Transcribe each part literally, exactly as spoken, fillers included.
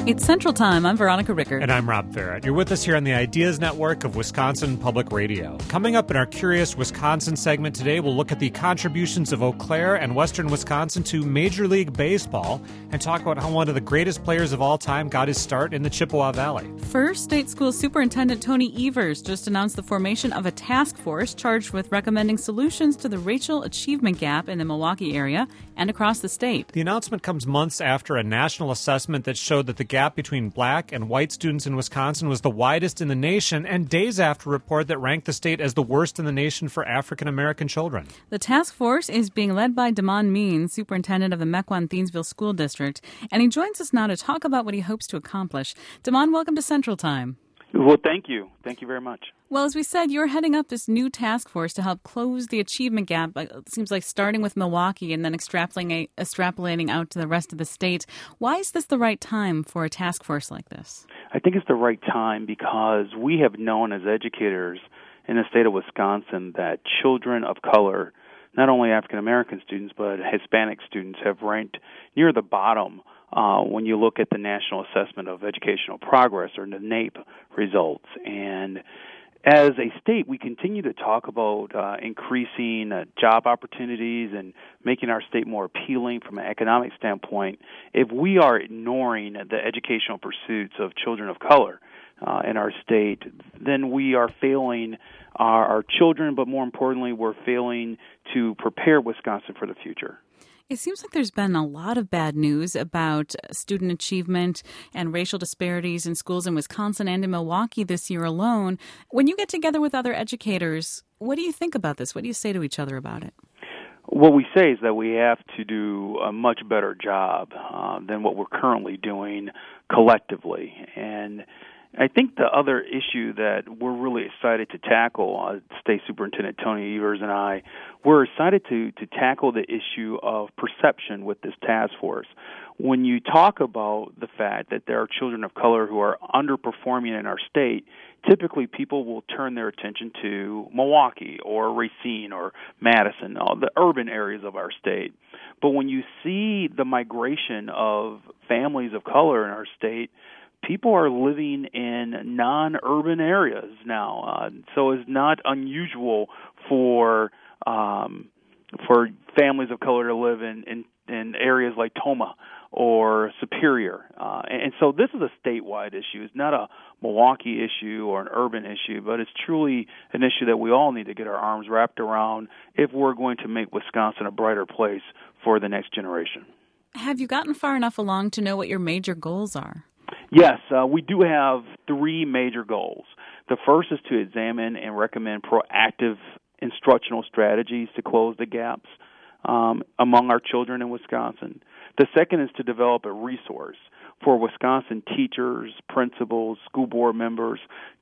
It's Central Time. I'm Veronica Rickert. And I'm Rob Farrett. You're with us here on the Ideas Network of Wisconsin Public Radio. Coming up in our Curious Wisconsin segment today, we'll look at the contributions of Eau Claire and Western Wisconsin to Major League Baseball and talk about how one of the greatest players of all time got his start in the Chippewa Valley. First, State School Superintendent Tony Evers just announced the formation of a task force charged with recommending solutions to the racial achievement gap in the Milwaukee area and across the state. The announcement comes months after a national assessment that showed that the gap between black and white students in Wisconsin was the widest in the nation, and days after a report that ranked the state as the worst in the nation for African American children. The task force is being led by Damon Means, superintendent of the Mequon-Thiensville School District, and he joins us now to talk about what he hopes to accomplish. Damon, welcome to Central Time. Well, thank you. Thank you very much. Well, as we said, you're heading up this new task force to help close the achievement gap. It seems like starting with Milwaukee and then extrapolating, extrapolating out to the rest of the state. Why is this the right time for a task force like this? I think it's the right time because we have known as educators in the state of Wisconsin that children of color, not only African American students, but Hispanic students, have ranked near the bottom Uh, when you look at the National Assessment of Educational Progress, or the NAEP results. And as a state, we continue to talk about uh, increasing uh, job opportunities and making our state more appealing from an economic standpoint. If we are ignoring the educational pursuits of children of color uh, in our state, then we are failing our, our children, but more importantly, we're failing to prepare Wisconsin for the future. It seems like there's been a lot of bad news about student achievement and racial disparities in schools in Wisconsin and in Milwaukee this year alone. When you get together with other educators, what do you think about this? What do you say to each other about it? What we say is that we have to do a much better job uh, than what we're currently doing collectively. And I think the other issue that we're really excited to tackle, uh, State Superintendent Tony Evers and I, we're excited to, to tackle the issue of perception with this task force. When you talk about the fact that there are children of color who are underperforming in our state, typically people will turn their attention to Milwaukee or Racine or Madison, all the urban areas of our state. But when you see the migration of families of color in our state, people are living in non-urban areas now, uh, so it's not unusual for um, for families of color to live in, in, in areas like Tomah or Superior. Uh, and, and so this is a statewide issue. It's not a Milwaukee issue or an urban issue, but it's truly an issue that we all need to get our arms wrapped around if we're going to make Wisconsin a brighter place for the next generation. Have you gotten far enough along to know what your major goals are? Yes, uh, we do have three major goals. The first is to examine and recommend proactive instructional strategies to close the gaps um, among our children in Wisconsin. The second is to develop a resource for Wisconsin teachers, principals, school board members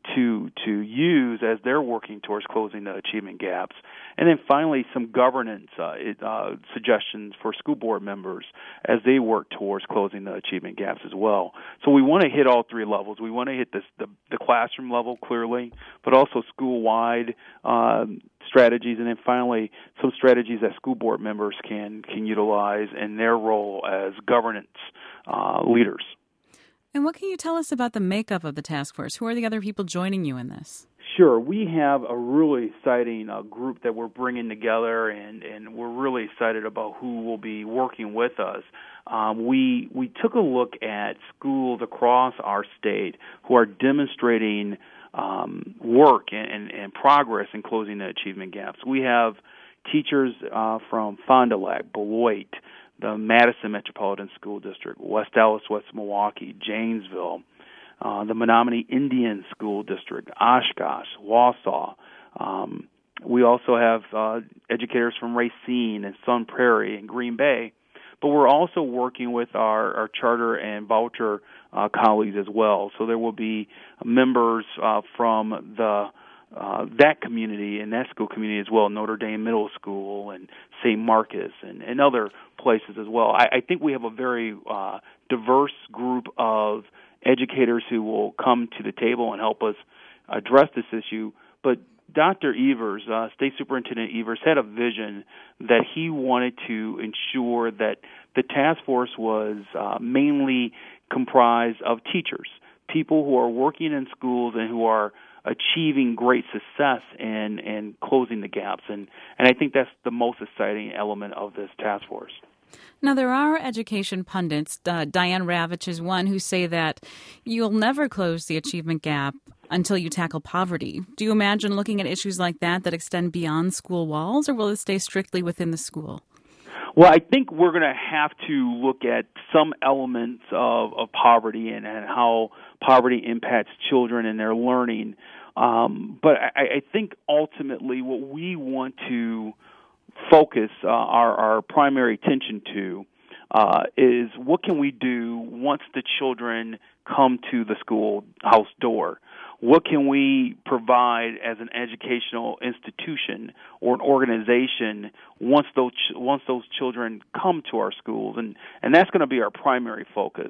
to to use as they're working towards closing the achievement gaps. And then finally, some governance uh, uh, suggestions for school board members as they work towards closing the achievement gaps as well. So we want to hit all three levels. We want to hit this, the, the classroom level clearly, but also school-wide um, strategies, and then finally some strategies that school board members can, can utilize in their role as governance uh, leaders. And what can you tell us about the makeup of the task force? Who are the other people joining you in this? Sure. We have a really exciting uh, group that we're bringing together, and, and we're really excited about who will be working with us. Um, we we took a look at schools across our state who are demonstrating um, work and, and, and progress in closing the achievement gaps. We have teachers uh, from Fond du Lac, Beloit, the Madison Metropolitan School District, West Allis, West Milwaukee, Janesville, uh, the Menominee Indian School District, Oshkosh, Wausau. Um, we also have uh, educators from Racine and Sun Prairie and Green Bay. But we're also working with our, our charter and voucher uh, colleagues as well. So there will be members uh, from the Uh, that community and that school community as well, Notre Dame Middle School and Saint Marcus and, and other places as well. I, I think we have a very uh, diverse group of educators who will come to the table and help us address this issue. But Doctor Evers, uh, State Superintendent Evers, had a vision that he wanted to ensure that the task force was uh, mainly comprised of teachers, people who are working in schools and who are achieving great success in, in closing the gaps. And, and I think that's the most exciting element of this task force. Now, there are education pundits, uh, Diane Ravitch is one, who say that you'll never close the achievement gap until you tackle poverty. Do you imagine looking at issues like that that extend beyond school walls, or will it stay strictly within the school? Well, I think we're going to have to look at some elements of, of poverty and, and how poverty impacts children and their learning. Um, but I, I think ultimately what we want to focus uh, our, our primary attention to uh, is what can we do once the children come to the schoolhouse door? What can we provide as an educational institution or an organization once those ch- once those children come to our schools? And, and that's going to be our primary focus.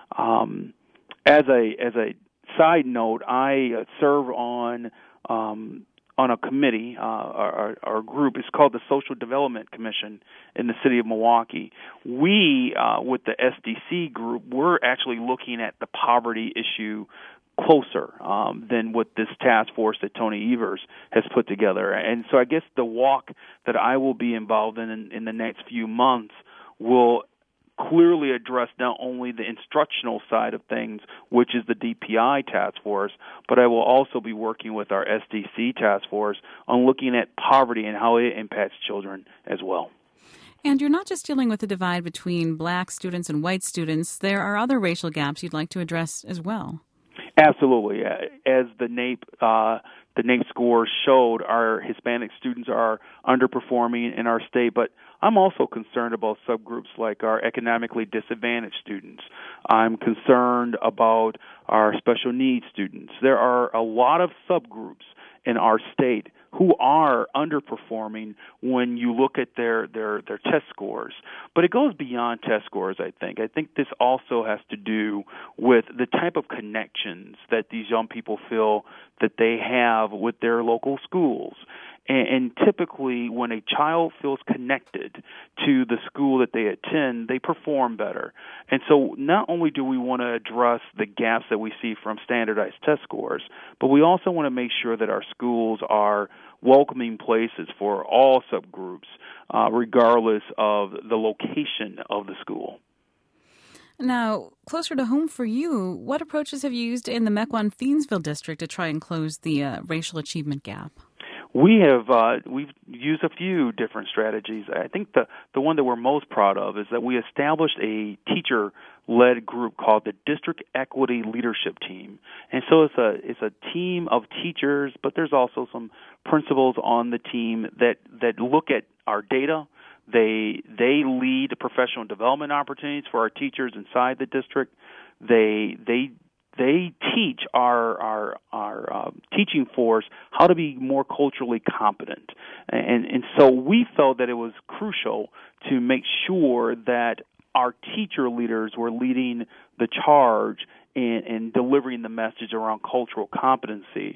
Um, as a as a side note, I serve on um, on a committee. Uh, our, our group is called the Social Development Commission in the city of Milwaukee. We, uh, with the S D C group, we're actually looking at the poverty issue closer um, than what this task force that Tony Evers has put together. And so I guess the walk that I will be involved in in, in the next few months will clearly address not only the instructional side of things, which is the D P I task force, but I will also be working with our S D C task force on looking at poverty and how it impacts children as well. And you're not just dealing with the divide between black students and white students. There are other racial gaps you'd like to address as well. Absolutely. As the NAEP uh, the NAEP scores showed, our Hispanic students are underperforming in our state, but I'm also concerned about subgroups like our economically disadvantaged students. I'm concerned about our special needs students. There are a lot of subgroups in our state who are underperforming when you look at their, their, their test scores. But it goes beyond test scores, I think. I think this also has to do with the type of connections that these young people feel that they have with their local schools. And, and typically, when a child feels connected to the school that they attend, they perform better. And so not only do we want to address the gaps that we see from standardized test scores, but we also want to make sure that our schools are welcoming places for all subgroups, uh, regardless of the location of the school. Now, closer to home for you, what approaches have you used in the Mequon-Thiensville district to try and close the uh, racial achievement gap? We have uh, we've used a few different strategies. I think the the one that we're most proud of is that we established a teacher-led group called the District Equity Leadership Team. And so it's a it's a team of teachers, but there's also some principals on the team that that look at our data. They they lead professional development opportunities for our teachers inside the district. They they They teach our our our uh, teaching force how to be more culturally competent, and and so we felt that it was crucial to make sure that our teacher leaders were leading the charge in, in delivering the message around cultural competency.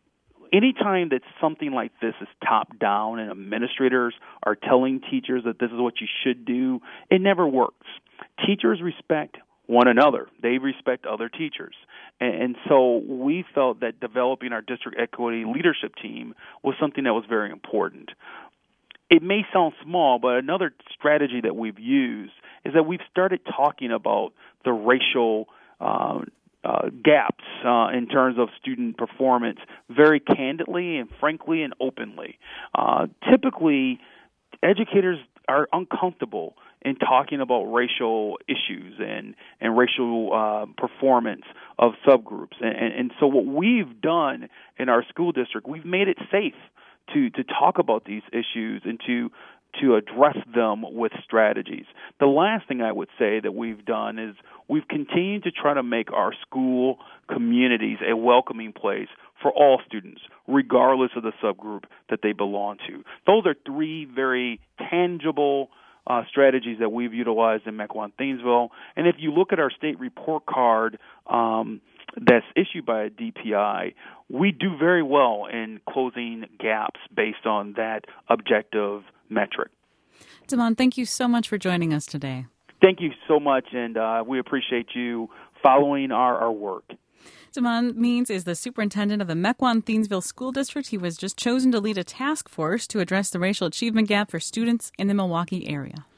Anytime that something like this is top down and administrators are telling teachers that this is what you should do, it never works. Teachers respect one another. They respect other teachers. And, and so we felt that developing our district equity leadership team was something that was very important. It may sound small, but another strategy that we've used is that we've started talking about the racial uh, uh, gaps uh, in terms of student performance very candidly and frankly and openly. Uh, typically, educators are uncomfortable in talking about racial issues and, and racial uh, performance of subgroups. And, and, and so what we've done in our school district, we've made it safe to, to talk about these issues and to to address them with strategies. The last thing I would say that we've done is we've continued to try to make our school communities a welcoming place for all students, regardless of the subgroup that they belong to. Those are three very tangible uh, strategies that we've utilized in Mequon-Thiensville. And if you look at our state report card um, that's issued by a D P I, we do very well in closing gaps based on that objective metric. Damon, thank you so much for joining us today. Thank you so much, and uh, we appreciate you following our, our work. Damon Means is the superintendent of the Mequon-Thiensville School District. He was just chosen to lead a task force to address the racial achievement gap for students in the Milwaukee area.